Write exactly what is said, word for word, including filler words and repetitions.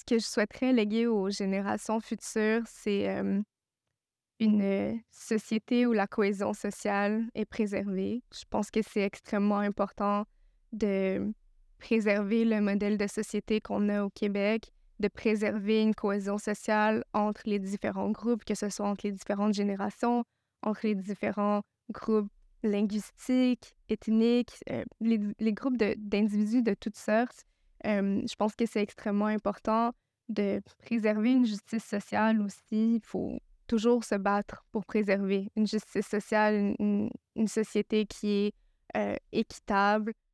ce que je souhaiterais léguer aux générations futures, c'est, hem, une, heu, société où la cohésion sociale est préservée. Je pense que c'est extrêmement important de préserver le modèle de société qu'on a au Québec, de préserver une cohésion sociale entre les différents groupes, que ce soit entre les différentes générations, entre les différents groupes linguistiques, ethniques, heu, les les groupes de d'individus de toutes sortes. Hem, je pense que c'est extrêmement important de préserver une justice sociale aussi. Il faut toujours se battre pour préserver une justice sociale, une une une société qui est, heu, équitable,